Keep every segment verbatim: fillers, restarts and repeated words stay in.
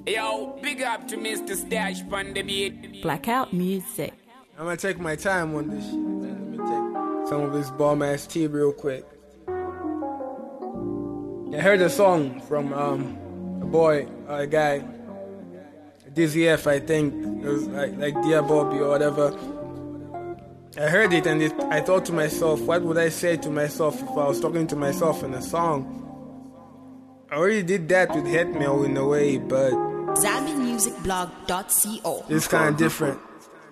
Yo, big up to Mister Stash on the beat. Blackout Music. I'm gonna take my time on this shit. Let me take some of this bomb ass tea real quick. I heard a song from um, a boy, uh, a guy, Dizzy F, I think. It was like, like Dear Bobby or whatever. I heard it and it, I thought to myself, what would I say to myself if I was talking to myself in a song? I already did that with Hetmail in a way, but Zambi Music Blog dot co. it's kind of different.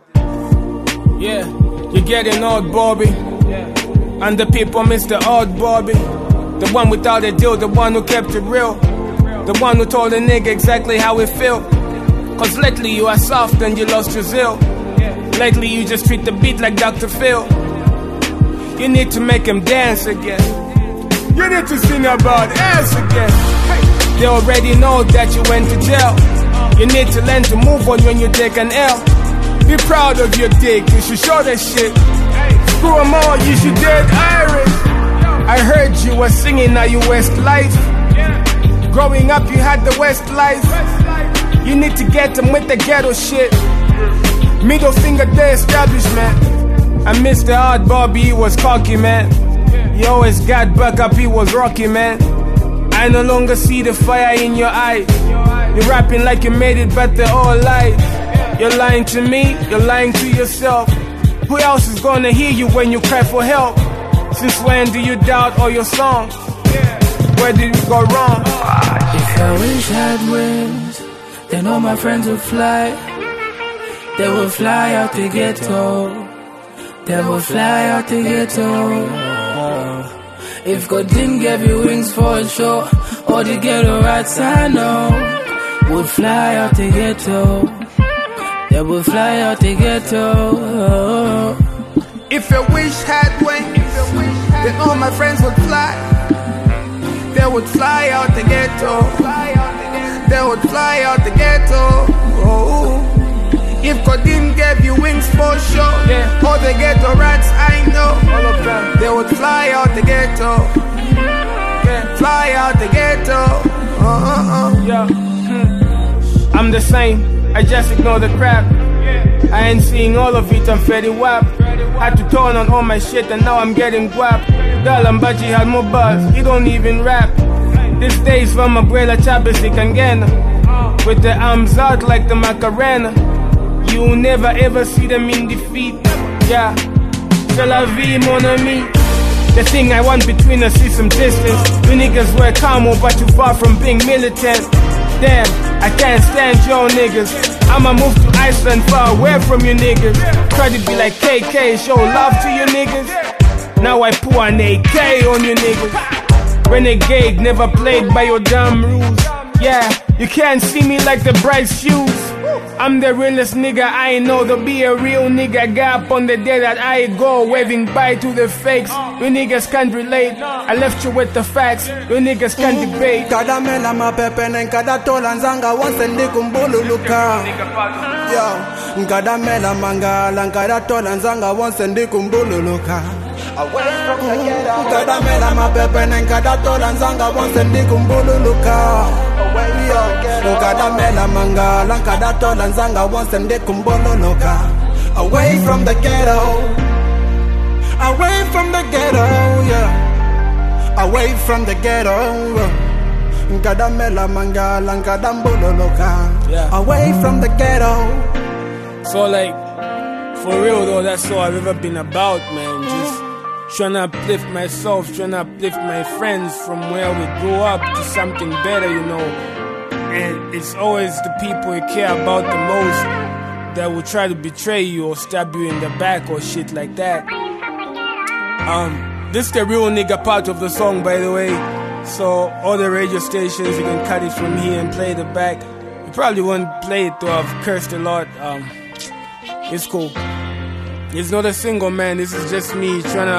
Yeah, you're getting old, Bobby. Yeah. And the people miss the old Bobby. The one without a deal, the one who kept it real. The one who told a nigga exactly how it feel. Cause lately you are soft and you lost your zeal. Lately you just treat the beat like Doctor Phil. You need to make him dance again. You need to sing about ass again. They already know that you went to jail. You need to learn to move on when you take an L. Be proud of your dick, you should show that shit. Screw them all, you should dead Irish. I heard you were singing now you West Life. Growing up you had the West Life. You need to get them with the ghetto shit. Middle finger to establishment. I miss the hard Bobby, he was cocky, man. He always got back up, he was rocky, man. I no longer see the fire in your eye. You're rapping like you made it, but they're all lies. You're lying to me, you're lying to yourself. Who else is gonna hear you when you cry for help? Since when do you doubt all your songs? Where did you go wrong? If I wish I had wings, then all my friends would fly. They would fly out the ghetto. They would fly out the ghetto. If God didn't give you wings for a show, all the ghetto rats I know would fly out the ghetto. They would fly out the ghetto. If a wish had wings, then all my friends would fly. They would fly out the ghetto. They would fly out the ghetto. Oh. If God didn't give you wings for sure, yeah. All the ghetto rats I know, all of them, they would fly out the ghetto. Yeah. Fly out the ghetto. Uh-uh-uh. Yeah. Hmm. I'm the same, I just ignore the crap. I ain't seeing all of it, I'm Fetty Wap. Had to turn on all my shit and now I'm getting guap. Dalambaji had more buzz, he don't even rap. These days from Abuela Chabesi Kangena, with the arms out like the Macarena. You'll never ever see them in defeat. Yeah, c'est la vie, mon ami. The thing I want between us is some distance. You niggas wear camo, but you far from being militant. Damn, I can't stand your niggas. I'ma move to Iceland far away from you niggas. Try to be like K K, show love to you niggas. Now I pour an A K on you niggas. Renegade, never played by your damn rules. Yeah, you can't see me like the bright shoes. I'm the realest nigga I know. To be a real nigga, gap on the day that I go, waving bye to the fakes. You niggas can't relate. I left you with the facts. You niggas can't debate. Kada mela mapepe na kada tola nzanga wanse ndikumbulu luka. Yo, kada mela mangala kada tola nzanga wanse ndikumbulu luka. Away from the ghetto. Kada mela mapepe na kada tola nzanga wanse ndikumbulu luka. Away from the ghetto. Kada mela mangala kada tola nzanga wanse ndikumbulu luka. Away from the ghetto. Away from the ghetto, yeah. Away from the ghetto. Kada mela mangala kada mbulu luka. Away from the ghetto. So like, for real though, that's all I've ever been about, man. Just trying to uplift myself, trying to uplift my friends from where we grew up to something better, you know. And it's always the people you care about the most that will try to betray you or stab you in the back or shit like that. Um, this is the real nigga part of the song, by the way. So all the radio stations, you can cut it from here and play the back. You probably won't play it though, I've cursed a lot. Um, it's cool. It's not a single, man. This is just me trying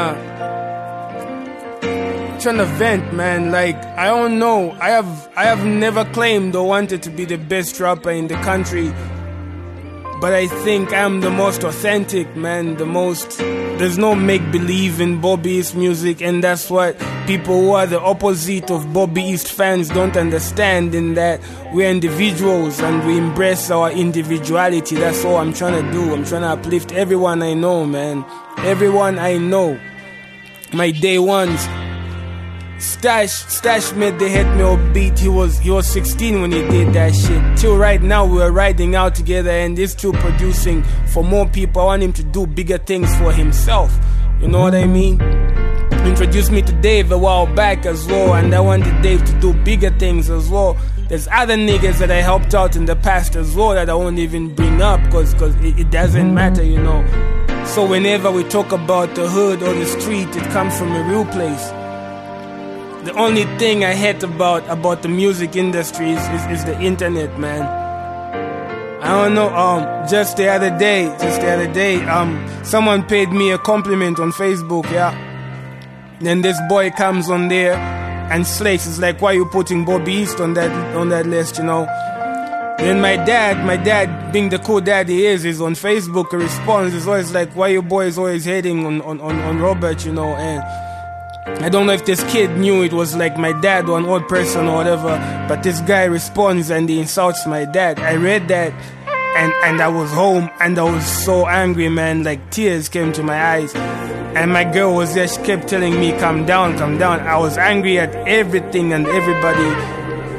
to trying to vent, man. Like, I don't know. I have I have never claimed or wanted to be the best rapper in the country. but I think I'm the most authentic, man, the most, there's no make-believe in Bobby East music, and that's what people who are the opposite of Bobby East fans don't understand, in that we're individuals and we embrace our individuality. That's all I'm trying to do. I'm trying to uplift everyone I know, man. Everyone I know. My day ones. Stash, Stash made the Hit Me Up beat. He was he was sixteen when he did that shit. Till right now we're riding out together, and he's still producing for more people. I want him to do bigger things for himself. You know what I mean? Introduced me to Dave a while back as well, and I wanted Dave to do bigger things as well. There's other niggas that I helped out in the past as well that I won't even bring up, cause, cause it, it doesn't matter, you know. So whenever we talk about the hood or the street, it comes from a real place. The only thing I hate about about the music industry is, is, is the internet, man. I don't know, um, just the other day, just the other day, um, someone paid me a compliment on Facebook, yeah. Then this boy comes on there and slates. It's like, why you putting Bobby East on that on that list, you know? Then my dad, my dad, being the cool dad he is, is on Facebook. A response is always like, why you boys always hating on, on, on, on Robert, you know? And I don't know if this kid knew it was like my dad or an old person or whatever, but this guy responds and he insults my dad. I read that and, and I was home and I was so angry, man. Like tears came to my eyes. And my girl was there, she kept telling me, calm down, calm down. I was angry at everything and everybody.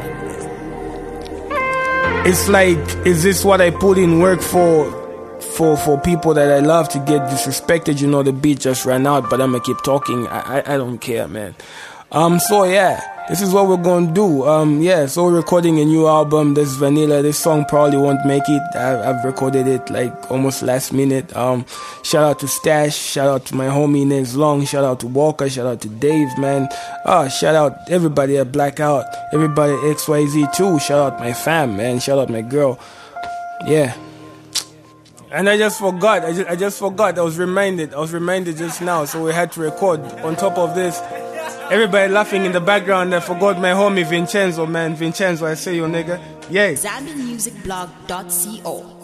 It's like, is this what I put in work for? For, for people that I love to get disrespected? You know, the beat just ran out, but I'm gonna keep talking. I, I, I don't care, man. Um, so yeah, this is what we're gonna do. Um, yeah, so we're recording a new album. This Vanilla. This song probably won't make it. I, I've recorded it like almost last minute. Um, shout out to Stash. Shout out to my homie Nez Long. Shout out to Walker. Shout out to Dave, man. Ah, shout out everybody at Blackout. Everybody at X Y Z too. Shout out my fam, man. Shout out my girl. Yeah. And I just forgot, I just, I just forgot, I was reminded, I was reminded just now, so we had to record. On top of this, everybody laughing in the background, I forgot my homie Vincenzo, man. Vincenzo, I say you, nigga. Yay. Zambian Music Blog dot co